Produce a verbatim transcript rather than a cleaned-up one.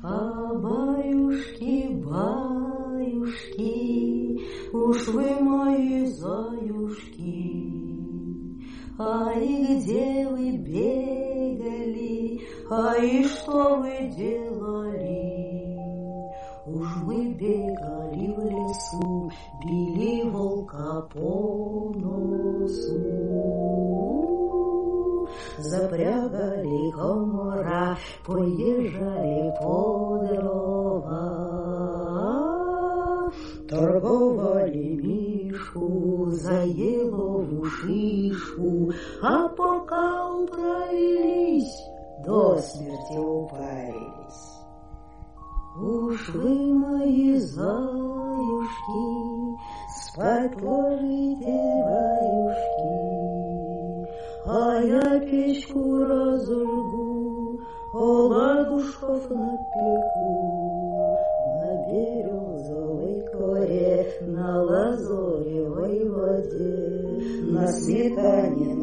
А баюшки, баюшки, уж вы мои заюшки, ай, где вы бегали, ай, что вы делали? Уж вы бегали в лесу, били волка по носу, запрягали комара, поезжали по дрова, торговали мишку за елову шишку, а пока управились, до смерти упарились. Уж вы, мои заюшки, спать ложите, баюшки, а я печку разожгу, оладушков напеку на березовой коре, на лазоревой воде, на сметане